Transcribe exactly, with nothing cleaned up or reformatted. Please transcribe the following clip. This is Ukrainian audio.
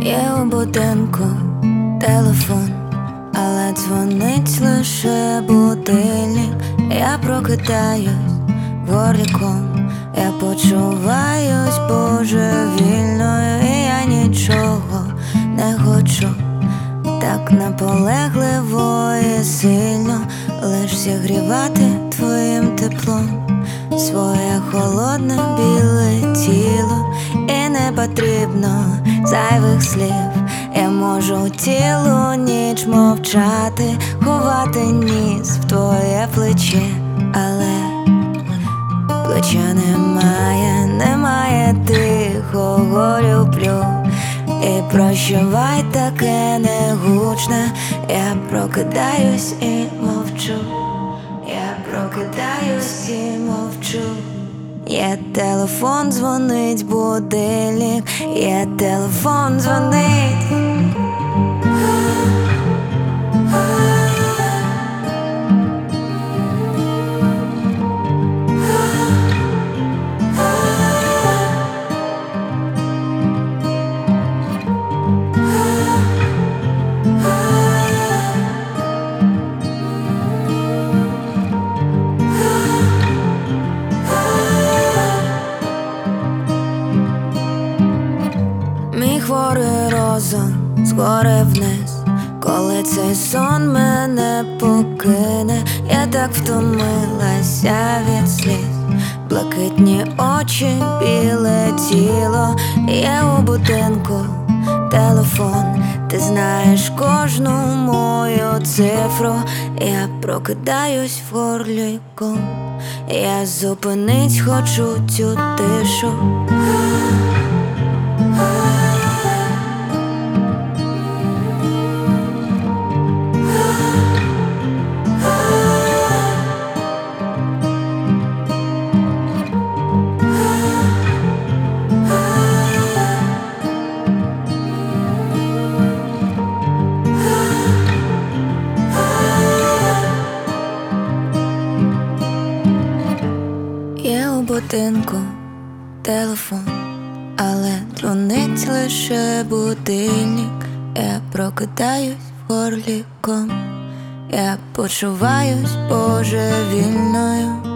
Є у будинку телефон, але дзвонить лише будильник. Я прокидаюсь горліком, я почуваюсь божевільною, і я нічого не хочу так наполегливо і сильно, лиш зігрівати твоїм теплом своє холодне біле тіло. І не потрібно зайвих слів, я можу цілу ніч мовчати, ховати ніс в твоє плече, але плеча немає, немає тихого люблю. І прощавай таке негучне, я прокидаюсь і мовчу, я прокидаюсь і мовчу. Є телефон, дзвонить будильник, є телефон, дзвонить. Мій хворий розум згори вниз, коли цей сон мене покине. Я так втомилася від сліз, блакитні очі, біле тіло. Є у будинку телефон, ти знаєш кожну мою цифру. Я прокидаюсь в горліку, я зупинить хочу цю тишу. Є у будинку телефон, але дзвонить лише будильник. Я прокидаюсь горліком, я почуваюсь божевільною.